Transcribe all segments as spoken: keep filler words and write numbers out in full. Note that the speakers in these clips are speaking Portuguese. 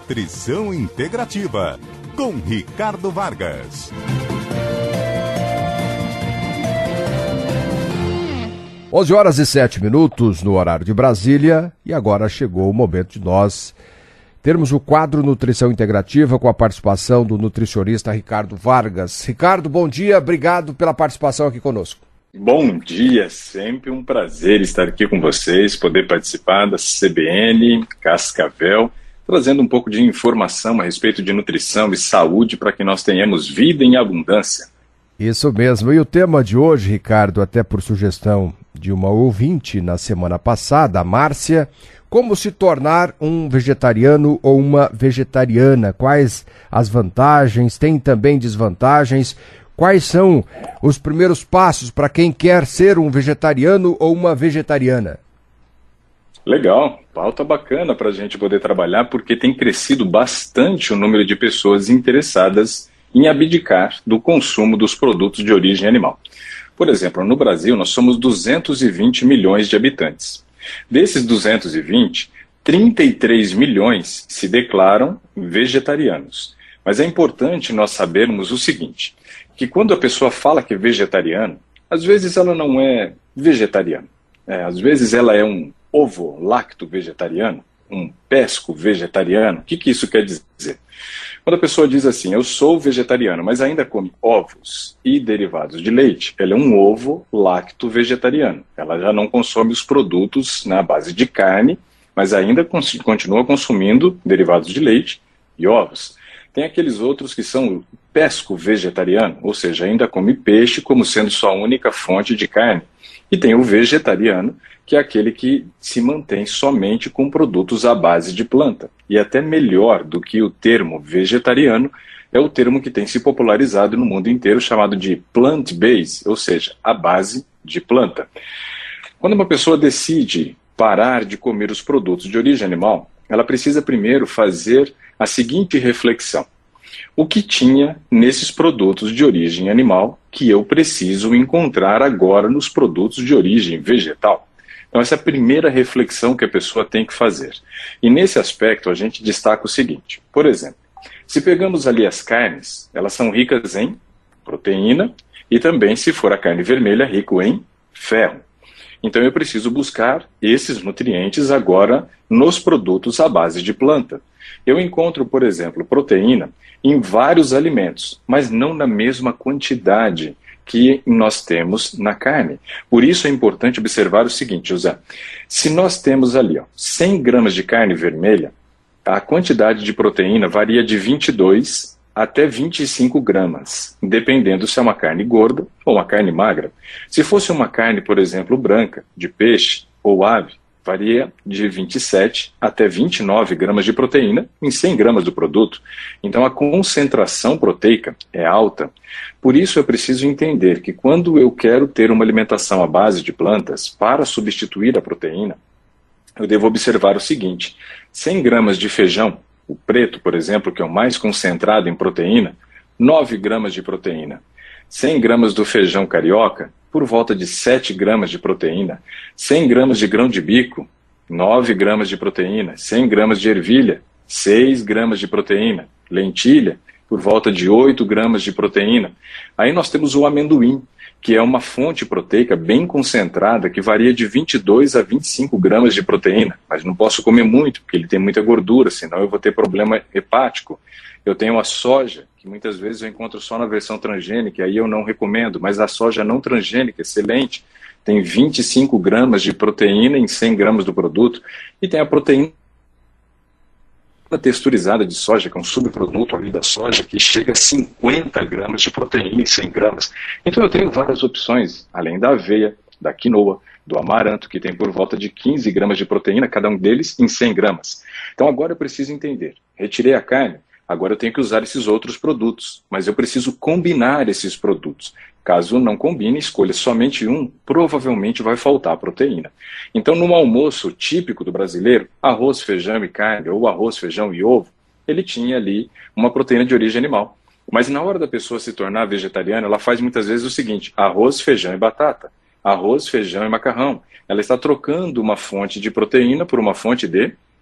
Nutrição Integrativa, com Ricardo Vargas. onze horas e sete minutos no horário de Brasília, e agora chegou o momento de nós termos o quadro Nutrição Integrativa com a participação do nutricionista Ricardo Vargas. Ricardo, bom dia, obrigado pela participação aqui conosco. Bom dia, sempre um prazer estar aqui com vocês, poder participar da C B N Cascavel, trazendo um pouco de informação a respeito de nutrição e saúde para que nós tenhamos vida em abundância. Isso mesmo, e o tema de hoje, Ricardo, até por sugestão de uma ouvinte na semana passada, a Márcia: como se tornar um vegetariano ou uma vegetariana? Quais as vantagens? Tem também desvantagens? Quais são os primeiros passos para quem quer ser um vegetariano ou uma vegetariana? Legal, pauta bacana para a gente poder trabalhar, porque tem crescido bastante o número de pessoas interessadas em abdicar do consumo dos produtos de origem animal. Por exemplo, no Brasil nós somos duzentos e vinte milhões de habitantes. Desses duzentos e vinte, trinta e três milhões se declaram vegetarianos. Mas é importante nós sabermos o seguinte, que quando a pessoa fala que é vegetariano, às vezes ela não é vegetariana. É, às vezes ela é um ovo-lacto vegetariano, um pesco vegetariano. O que, que isso quer dizer? Quando a pessoa diz assim, eu sou vegetariano, mas ainda come ovos e derivados de leite, ela é um ovo-lacto vegetariano. Ela já não consome os produtos na base de carne, mas ainda cons- continua consumindo derivados de leite e ovos. Tem aqueles outros que são pesco vegetariano, ou seja, ainda come peixe como sendo sua única fonte de carne. E tem o vegetariano, que é aquele que se mantém somente com produtos à base de planta. E até melhor do que o termo vegetariano, é o termo que tem se popularizado no mundo inteiro, chamado de plant-based, ou seja, à base de planta. Quando uma pessoa decide parar de comer os produtos de origem animal, ela precisa primeiro fazer a seguinte reflexão: o que tinha nesses produtos de origem animal que eu preciso encontrar agora nos produtos de origem vegetal? Então essa é a primeira reflexão que a pessoa tem que fazer. E nesse aspecto a gente destaca o seguinte: por exemplo, se pegamos ali as carnes, elas são ricas em proteína e também, se for a carne vermelha, rico em ferro. Então eu preciso buscar esses nutrientes agora nos produtos à base de planta. Eu encontro, por exemplo, proteína em vários alimentos, mas não na mesma quantidade que nós temos na carne. Por isso é importante observar o seguinte, José: se nós temos ali ó, cem gramas de carne vermelha, a quantidade de proteína varia de vinte e dois até vinte e cinco gramas, dependendo se é uma carne gorda ou uma carne magra. Se fosse uma carne, por exemplo, branca, de peixe ou ave, varia de vinte e sete até vinte e nove gramas de proteína em cem gramas do produto. Então a concentração proteica é alta. Por isso eu preciso entender que quando eu quero ter uma alimentação à base de plantas para substituir a proteína, eu devo observar o seguinte: cem gramas de feijão, o preto, por exemplo, que é o mais concentrado em proteína, nove gramas de proteína. cem gramas do feijão carioca, por volta de sete gramas de proteína. cem gramas de grão de bico, nove gramas de proteína. cem gramas de ervilha, seis gramas de proteína. Lentilha, por volta de oito gramas de proteína. Aí nós temos o amendoim, que é uma fonte proteica bem concentrada, que varia de vinte e dois a vinte e cinco gramas de proteína. Mas não posso comer muito, porque ele tem muita gordura, senão eu vou ter problema hepático. Eu tenho a soja, que muitas vezes eu encontro só na versão transgênica, aí eu não recomendo, mas a soja não transgênica, excelente, tem vinte e cinco gramas de proteína em cem gramas do produto, e tem a proteína texturizada de soja, que é um subproduto ali da soja, que chega a cinquenta gramas de proteína em cem gramas. Então eu tenho várias opções, além da aveia, da quinoa, do amaranto, que tem por volta de quinze gramas de proteína, cada um deles em cem gramas. Então agora eu preciso entender, retirei a carne, agora eu tenho que usar esses outros produtos, mas eu preciso combinar esses produtos. Caso não combine, escolha somente um, provavelmente vai faltar proteína. Então, num almoço típico do brasileiro, arroz, feijão e carne, ou arroz, feijão e ovo, ele tinha ali uma proteína de origem animal. Mas na hora da pessoa se tornar vegetariana, ela faz muitas vezes o seguinte: arroz, feijão e batata, arroz, feijão e macarrão. Ela está trocando uma fonte de proteína por uma fonte de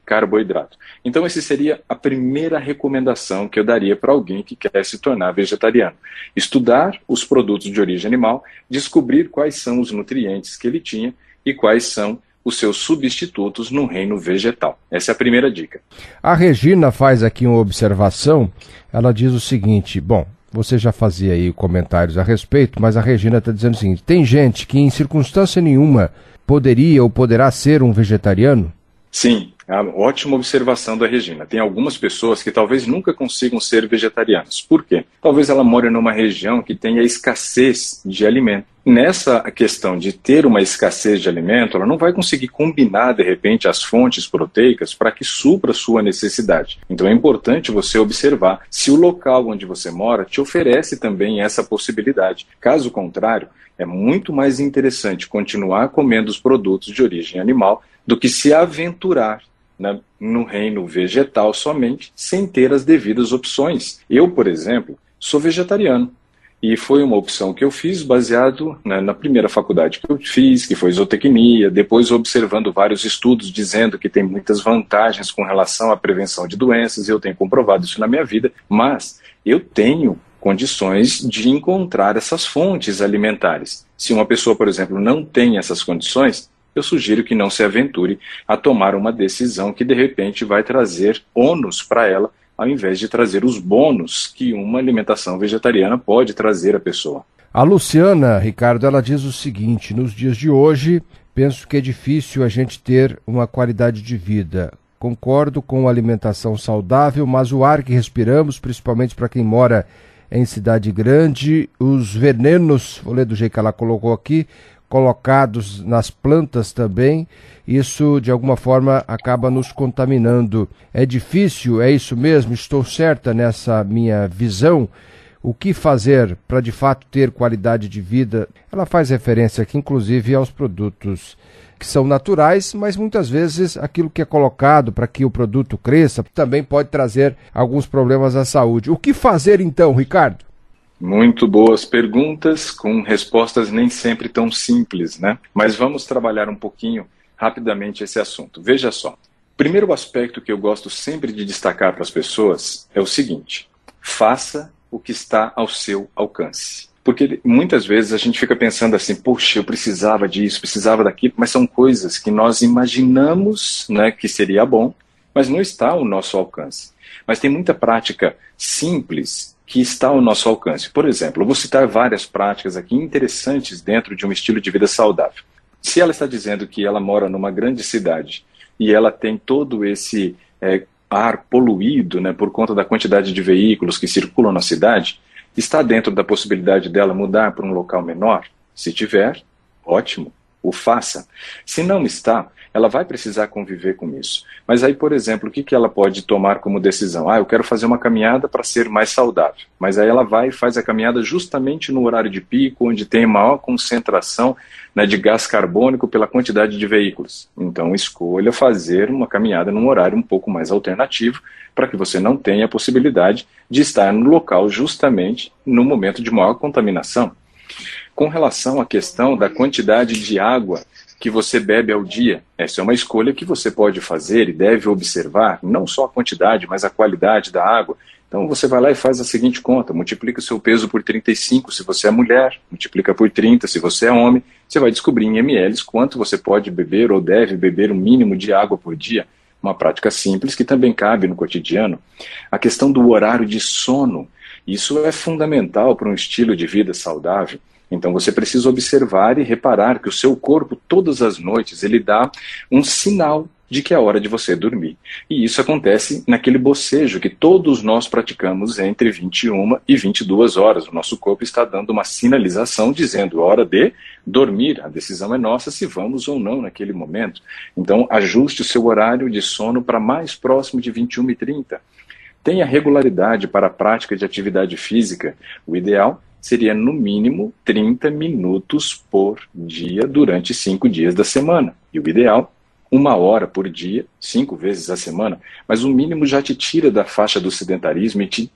carboidrato. Então, essa seria a primeira recomendação que eu daria para alguém que quer se tornar vegetariano. Estudar os produtos de origem animal, descobrir quais são os nutrientes que ele tinha e quais são os seus substitutos no reino vegetal. Essa é a primeira dica. A Regina faz aqui uma observação, ela diz o seguinte, bom, você já fazia aí comentários a respeito, mas a Regina está dizendo o seguinte, tem gente que em circunstância nenhuma poderia ou poderá ser um vegetariano? Sim, é uma ótima observação da Regina. Tem algumas pessoas que talvez nunca consigam ser vegetarianos. Por quê? Talvez ela more numa região que tenha escassez de alimento. Nessa questão de ter uma escassez de alimento, ela não vai conseguir combinar, de repente, as fontes proteicas para que supra a sua necessidade. Então é importante você observar se o local onde você mora te oferece também essa possibilidade. Caso contrário, é muito mais interessante continuar comendo os produtos de origem animal do que se aventurar, né, no reino vegetal somente, sem ter as devidas opções. Eu, por exemplo, sou vegetariano. E foi uma opção que eu fiz baseado, né, na primeira faculdade que eu fiz, que foi zootecnia, depois observando vários estudos dizendo que tem muitas vantagens com relação à prevenção de doenças, e eu tenho comprovado isso na minha vida, mas eu tenho condições de encontrar essas fontes alimentares. Se uma pessoa, por exemplo, não tem essas condições, eu sugiro que não se aventure a tomar uma decisão que de repente vai trazer ônus para ela, ao invés de trazer os bônus que uma alimentação vegetariana pode trazer à pessoa. A Luciana, Ricardo, ela diz o seguinte, nos dias de hoje, penso que é difícil a gente ter uma qualidade de vida. Concordo com a alimentação saudável, mas o ar que respiramos, principalmente para quem mora em cidade grande, os venenos, vou ler do jeito que ela colocou aqui, colocados nas plantas também, isso de alguma forma acaba nos contaminando. É difícil, é isso mesmo? Estou certa nessa minha visão? O que fazer para de fato ter qualidade de vida? Ela faz referência aqui inclusive aos produtos que são naturais, mas muitas vezes aquilo que é colocado para que o produto cresça também pode trazer alguns problemas à saúde. O que fazer então, Ricardo? Muito boas perguntas, com respostas nem sempre tão simples, né? Mas vamos trabalhar um pouquinho rapidamente esse assunto. Veja só, o primeiro aspecto que eu gosto sempre de destacar para as pessoas é o seguinte: faça o que está ao seu alcance. Porque muitas vezes a gente fica pensando assim, poxa, eu precisava disso, precisava daquilo, mas são coisas que nós imaginamos, né, que seria bom, mas não está ao nosso alcance. Mas tem muita prática simples que está ao nosso alcance. Por exemplo, eu vou citar várias práticas aqui interessantes dentro de um estilo de vida saudável. Se ela está dizendo que ela mora numa grande cidade e ela tem todo esse é, ar poluído, né, por conta da quantidade de veículos que circulam na cidade, está dentro da possibilidade dela mudar para um local menor? Se tiver, ótimo, o faça. Se não está, ela vai precisar conviver com isso. Mas aí, por exemplo, o que, que ela pode tomar como decisão? Ah, eu quero fazer uma caminhada para ser mais saudável. Mas aí ela vai e faz a caminhada justamente no horário de pico, onde tem maior concentração, né, de gás carbônico pela quantidade de veículos. Então, escolha fazer uma caminhada num horário um pouco mais alternativo, para que você não tenha a possibilidade de estar no local justamente no momento de maior contaminação. Com relação à questão da quantidade de água que você bebe ao dia, essa é uma escolha que você pode fazer e deve observar, não só a quantidade, mas a qualidade da água. Então você vai lá e faz a seguinte conta, multiplica o seu peso por trinta e cinco se você é mulher, multiplica por trinta se você é homem, você vai descobrir em ml quanto você pode beber ou deve beber o mínimo de água por dia. Uma prática simples que também cabe no cotidiano. A questão do horário de sono, isso é fundamental para um estilo de vida saudável. Então você precisa observar e reparar que o seu corpo, todas as noites, ele dá um sinal de que é hora de você dormir. E isso acontece naquele bocejo que todos nós praticamos entre vinte e uma e vinte e duas horas. O nosso corpo está dando uma sinalização dizendo hora de dormir. A decisão é nossa se vamos ou não naquele momento. Então ajuste o seu horário de sono para mais próximo de vinte e uma e trinta. Tenha regularidade para a prática de atividade física. O ideal seria no mínimo trinta minutos por dia durante cinco dias da semana. E o ideal, uma hora por dia, cinco vezes a semana. Mas o mínimo já te tira da faixa do sedentarismo e te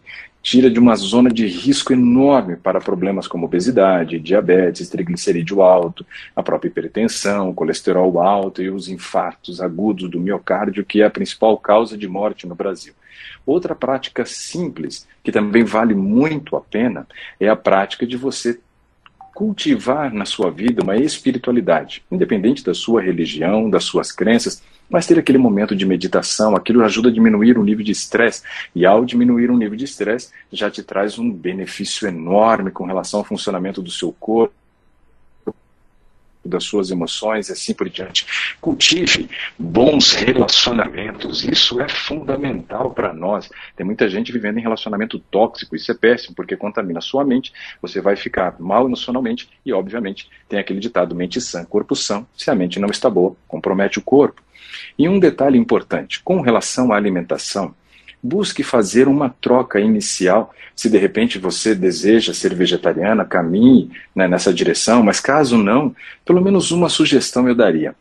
tira de uma zona de risco enorme para problemas como obesidade, diabetes, triglicerídeo alto, a própria hipertensão, colesterol alto e os infartos agudos do miocárdio, que é a principal causa de morte no Brasil. Outra prática simples, que também vale muito a pena, é a prática de você cultivar na sua vida uma espiritualidade, independente da sua religião, das suas crenças, mas ter aquele momento de meditação. Aquilo ajuda a diminuir o nível de estresse, e ao diminuir o nível de estresse, já te traz um benefício enorme com relação ao funcionamento do seu corpo, das suas emoções e assim por diante. Cultive bons relacionamentos, isso é fundamental para nós. Tem muita gente vivendo em relacionamento tóxico, isso é péssimo, porque contamina a sua mente, você vai ficar mal emocionalmente e, obviamente, tem aquele ditado, mente sã, corpo são. Se a mente não está boa, compromete o corpo. E um detalhe importante, com relação à alimentação, busque fazer uma troca inicial. Se de repente você deseja ser vegetariana, caminhe, né, nessa direção, mas caso não, pelo menos uma sugestão eu daria.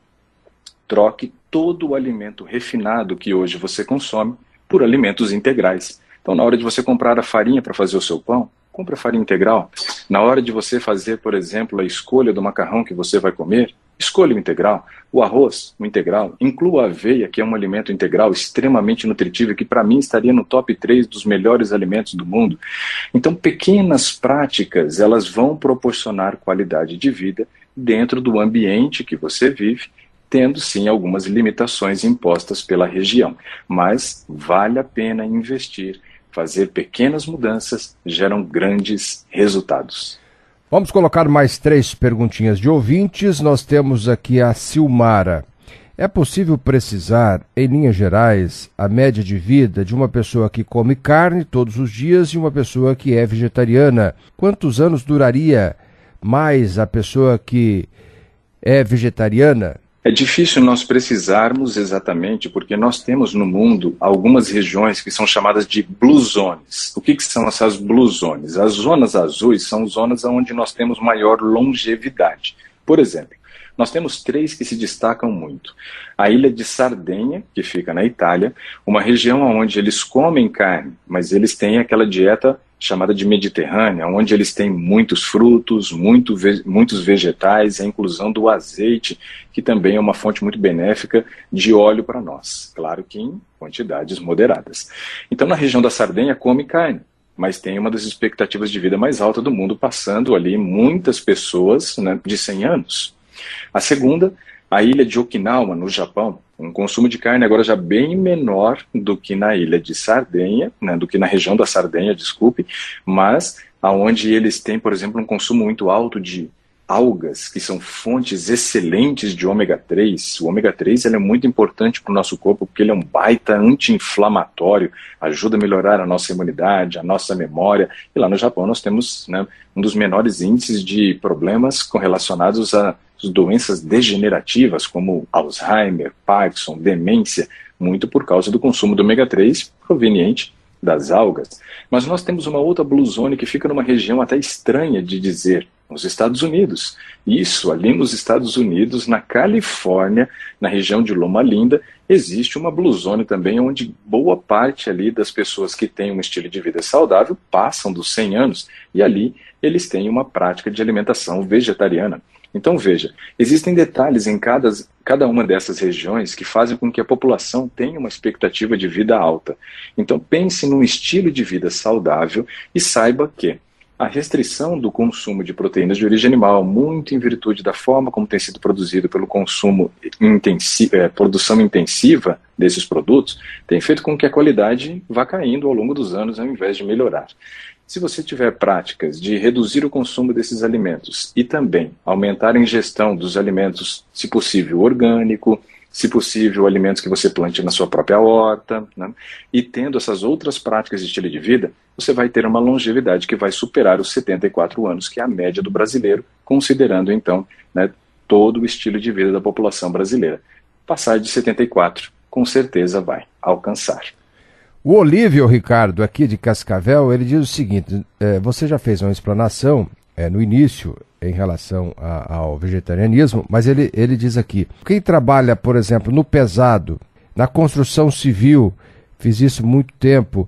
Troque todo o alimento refinado que hoje você consome por alimentos integrais. Então, na hora de você comprar a farinha para fazer o seu pão, compre a farinha integral. Na hora de você fazer, por exemplo, a escolha do macarrão que você vai comer, escolha o integral. O arroz, o integral. Inclua a aveia, que é um alimento integral extremamente nutritivo, que para mim estaria no top três dos melhores alimentos do mundo. Então, pequenas práticas, elas vão proporcionar qualidade de vida dentro do ambiente que você vive, tendo sim algumas limitações impostas pela região. Mas vale a pena investir. Fazer pequenas mudanças geram grandes resultados. Vamos colocar mais três perguntinhas de ouvintes. Nós temos aqui a Silmara. É possível precisar, em linhas gerais, a média de vida de uma pessoa que come carne todos os dias e uma pessoa que é vegetariana? Quantos anos duraria mais a pessoa que é vegetariana? É difícil nós precisarmos exatamente, porque nós temos no mundo algumas regiões que são chamadas de blue zones. O que, que são essas blue zones? As zonas azuis são zonas onde nós temos maior longevidade. Por exemplo, nós temos três que se destacam muito. A ilha de Sardenha, que fica na Itália, uma região onde eles comem carne, mas eles têm aquela dieta chamada de mediterrânea, onde eles têm muitos frutos, muito ve- muitos vegetais, a inclusão do azeite, que também é uma fonte muito benéfica de óleo para nós. Claro que em quantidades moderadas. Então, na região da Sardenha, come carne, mas tem uma das expectativas de vida mais alta do mundo, passando ali muitas pessoas, né, de cem anos. A segunda, a ilha de Okinawa, no Japão, um consumo de carne agora já bem menor do que na ilha de Sardenha, né, do que na região da Sardenha, desculpe, mas aonde eles têm, por exemplo, um consumo muito alto de algas, que são fontes excelentes de ômega três. O ômega três ele é muito importante para o nosso corpo, porque ele é um baita anti-inflamatório, ajuda a melhorar a nossa imunidade, a nossa memória. E lá no Japão nós temos, né, um dos menores índices de problemas correlacionados a doenças degenerativas, como Alzheimer, Parkinson, demência, muito por causa do consumo do ômega três proveniente das algas. Mas nós temos uma outra blue zone que fica numa região até estranha de dizer, nos Estados Unidos. Isso, ali nos Estados Unidos, na Califórnia, na região de Loma Linda, existe uma blue zone também, onde boa parte ali das pessoas que têm um estilo de vida saudável passam dos cem anos, e ali eles têm uma prática de alimentação vegetariana. Então veja, existem detalhes em cada, cada uma dessas regiões que fazem com que a população tenha uma expectativa de vida alta. Então pense num estilo de vida saudável e saiba que a restrição do consumo de proteínas de origem animal, muito em virtude da forma como tem sido produzido pelo consumo intensivo, é, produção intensiva desses produtos, tem feito com que a qualidade vá caindo ao longo dos anos ao invés de melhorar. Se você tiver práticas de reduzir o consumo desses alimentos e também aumentar a ingestão dos alimentos, se possível, orgânico, se possível, alimentos que você plante na sua própria horta, né? E tendo essas outras práticas de estilo de vida, você vai ter uma longevidade que vai superar os setenta e quatro anos, que é a média do brasileiro, considerando, então, né, todo o estilo de vida da população brasileira. Passar de setenta e quatro, com certeza vai alcançar. O Olívio Ricardo, aqui de Cascavel, ele diz o seguinte, é, você já fez uma explanação é, no início em relação a, ao vegetarianismo, mas ele, ele diz aqui, quem trabalha, por exemplo, no pesado, na construção civil, fiz isso muito tempo,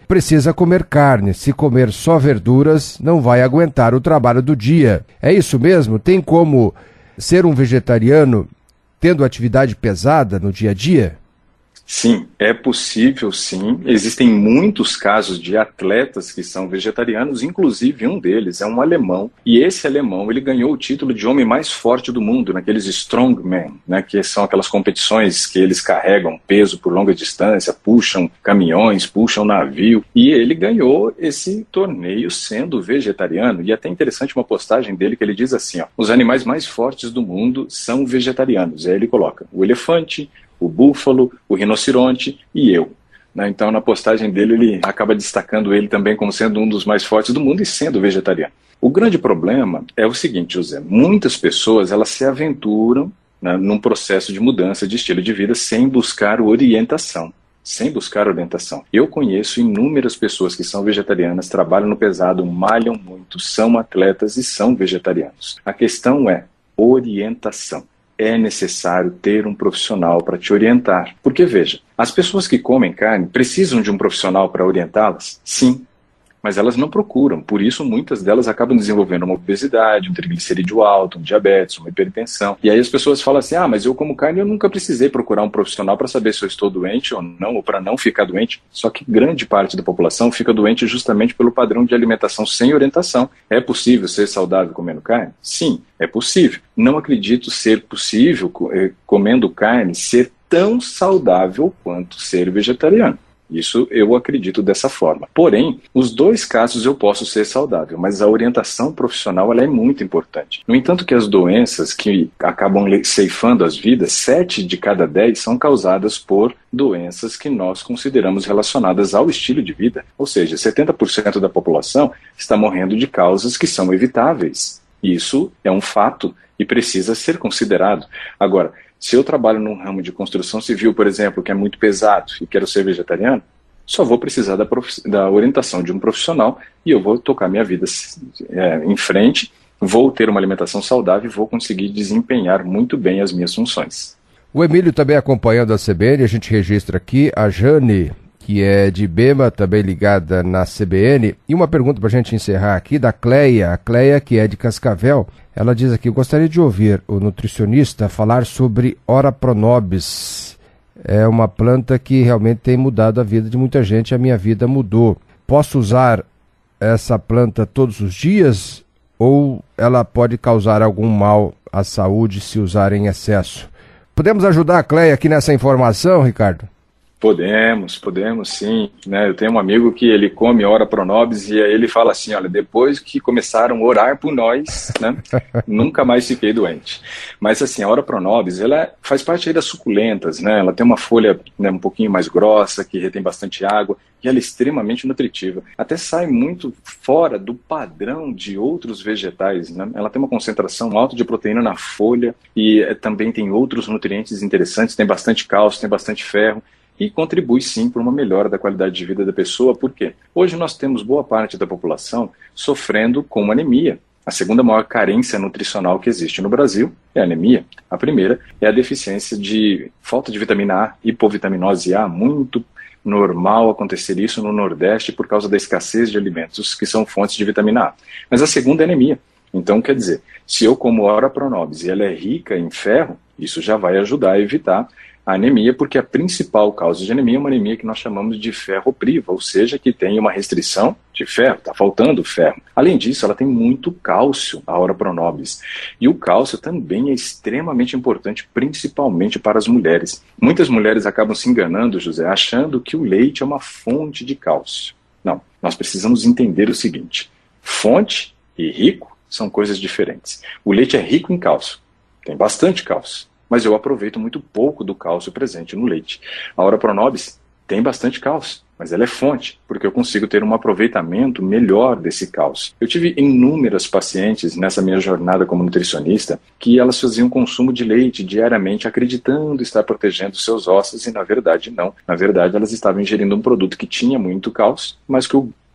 precisa comer carne. Se comer só verduras, não vai aguentar o trabalho do dia. É isso mesmo? Tem como ser um vegetariano tendo atividade pesada no dia a dia? Sim, é possível sim. Existem muitos casos de atletas que são vegetarianos, inclusive um deles é um alemão. E esse alemão, ele ganhou o título de homem mais forte do mundo, naqueles strongman, né, que são aquelas competições que eles carregam peso por longa distância, puxam caminhões, puxam navio. E ele ganhou esse torneio sendo vegetariano. E é até interessante uma postagem dele que ele diz assim, ó, os animais mais fortes do mundo são vegetarianos. E aí ele coloca o elefante, o búfalo, o rinoceronte e eu. Então, na postagem dele, ele acaba destacando ele também como sendo um dos mais fortes do mundo e sendo vegetariano. O grande problema é o seguinte, José, muitas pessoas elas se aventuram, né, num processo de mudança de estilo de vida sem buscar orientação. Sem buscar orientação. Eu conheço inúmeras pessoas que são vegetarianas, trabalham no pesado, malham muito, são atletas e são vegetarianos. A questão é orientação. É necessário ter um profissional para te orientar. Porque, veja, as pessoas que comem carne precisam de um profissional para orientá-las? Sim, mas elas não procuram. Por isso, muitas delas acabam desenvolvendo uma obesidade, um triglicerídeo alto, um diabetes, uma hipertensão. E aí as pessoas falam assim, ah, mas eu como carne, eu nunca precisei procurar um profissional para saber se eu estou doente ou não, ou para não ficar doente. Só que grande parte da população fica doente justamente pelo padrão de alimentação sem orientação. É possível ser saudável comendo carne? Sim, é possível. Não acredito ser possível, comendo carne, ser tão saudável quanto ser vegetariano. Isso eu acredito dessa forma. Porém, os dois casos eu posso ser saudável, mas a orientação profissional ela é muito importante. No entanto, que as doenças que acabam ceifando as vidas, sete de cada dez são causadas por doenças que nós consideramos relacionadas ao estilo de vida. Ou seja, setenta por cento da população está morrendo de causas que são evitáveis. Isso é um fato e precisa ser considerado. Agora, se eu trabalho num ramo de construção civil, por exemplo, que é muito pesado e quero ser vegetariano, só vou precisar da, da orientação de um profissional e eu vou tocar minha vida é, em frente, vou ter uma alimentação saudável e vou conseguir desempenhar muito bem as minhas funções. O Emílio também acompanhando a C B N, a gente registra aqui a Jane, que é de Bema, também ligada na C B N. E uma pergunta para a gente encerrar aqui da Cleia, a Cleia que é de Cascavel. Ela diz aqui, eu gostaria de ouvir o nutricionista falar sobre Ora Pronobis. É uma planta que realmente tem mudado a vida de muita gente, a minha vida mudou. Posso usar essa planta todos os dias ou ela pode causar algum mal à saúde se usar em excesso? Podemos ajudar a Cleia aqui nessa informação, Ricardo? Podemos, podemos sim, né? Eu tenho um amigo que ele come Ora Pronobis e aí ele fala assim, olha, depois que começaram a orar por nós, né, nunca mais fiquei doente. Mas assim, a Ora Pronobis, ela faz parte aí das suculentas, né? Ela tem uma folha, né, um pouquinho mais grossa, que retém bastante água, e ela é extremamente nutritiva. Até sai muito fora do padrão de outros vegetais, né? Ela tem uma concentração alta de proteína na folha e é, também tem outros nutrientes interessantes, tem bastante cálcio, tem bastante ferro, e contribui sim para uma melhora da qualidade de vida da pessoa. Por quê? Hoje nós temos boa parte da população sofrendo com anemia. A segunda maior carência nutricional que existe no Brasil é a anemia. A primeira é a deficiência de falta de vitamina A, hipovitaminose A, muito normal acontecer isso no Nordeste por causa da escassez de alimentos que são fontes de vitamina A. Mas a segunda é a anemia. Então, quer dizer, se eu como Ora Pronobis e ela é rica em ferro, isso já vai ajudar a evitar a anemia, porque a principal causa de anemia é uma anemia que nós chamamos de ferropriva, ou seja, que tem uma restrição de ferro, está faltando ferro. Além disso, ela tem muito cálcio, a Ora Pronobis. E o cálcio também é extremamente importante, principalmente para as mulheres. Muitas mulheres acabam se enganando, José, achando que o leite é uma fonte de cálcio. Não, nós precisamos entender o seguinte, fonte e rico são coisas diferentes. O leite é rico em cálcio, tem bastante cálcio, mas eu aproveito muito pouco do cálcio presente no leite. A Ora Pronobis tem bastante cálcio, mas ela é fonte, porque eu consigo ter um aproveitamento melhor desse cálcio. Eu tive inúmeras pacientes nessa minha jornada como nutricionista que elas faziam consumo de leite diariamente, acreditando estar protegendo seus ossos, e na verdade não. Na verdade elas estavam ingerindo um produto que tinha muito cálcio, mas que o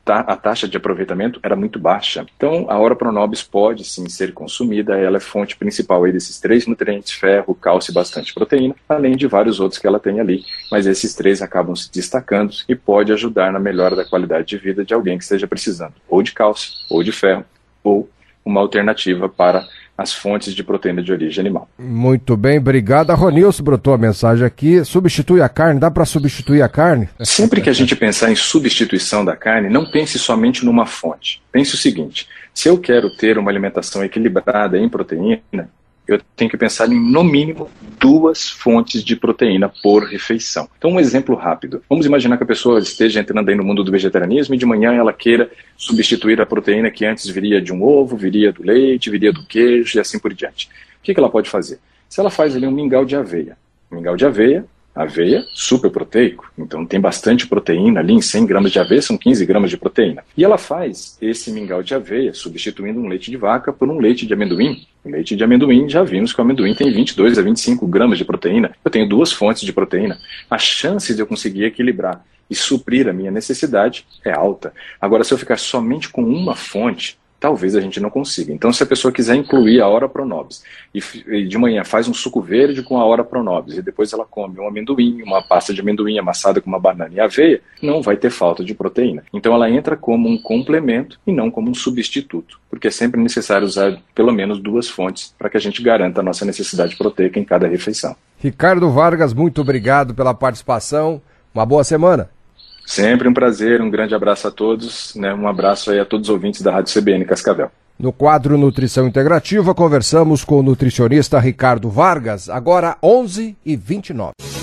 ta- a taxa de aproveitamento era muito baixa. Então, a Ora Pronobis pode sim ser consumida, ela é fonte principal aí desses três nutrientes, ferro, cálcio e bastante proteína, além de vários outros que ela tem ali, mas esses três acabam se destacando e pode ajudar na melhora da qualidade de vida de alguém que esteja precisando ou de cálcio, ou de ferro, ou uma alternativa para as fontes de proteína de origem animal. Muito bem, obrigado. A Ronilson brotou a mensagem aqui, substitui a carne, dá para substituir a carne? Sempre que a gente pensar em substituição da carne, não pense somente numa fonte. Pense o seguinte, se eu quero ter uma alimentação equilibrada em proteína, eu tenho que pensar em, no mínimo, duas fontes de proteína por refeição. Então, um exemplo rápido. Vamos imaginar que a pessoa esteja entrando aí no mundo do vegetarianismo e de manhã ela queira substituir a proteína que antes viria de um ovo, viria do leite, viria do queijo e assim por diante. O que que ela pode fazer? Se ela faz ali um mingau de aveia. Mingau de aveia, aveia super proteico, então tem bastante proteína ali, em cem gramas de aveia são quinze gramas de proteína. E ela faz esse mingau de aveia substituindo um leite de vaca por um leite de amendoim. O leite de amendoim, já vimos que o amendoim tem vinte e dois a vinte e cinco gramas de proteína. Eu tenho duas fontes de proteína. A chance de eu conseguir equilibrar e suprir a minha necessidade é alta. Agora, se eu ficar somente com uma fonte, talvez a gente não consiga. Então, se a pessoa quiser incluir a Ora Pronobis e, e de manhã faz um suco verde com a Ora Pronobis e depois ela come um amendoim, uma pasta de amendoim amassada com uma banana e aveia, não vai ter falta de proteína. Então, ela entra como um complemento e não como um substituto, porque é sempre necessário usar pelo menos duas fontes para que a gente garanta a nossa necessidade proteica em cada refeição. Ricardo Vargas, muito obrigado pela participação. Uma boa semana. Sempre um prazer, um grande abraço a todos, né? Um abraço aí a todos os ouvintes da Rádio C B N Cascavel. No quadro Nutrição Integrativa, conversamos com o nutricionista Ricardo Vargas, agora onze e vinte e nove.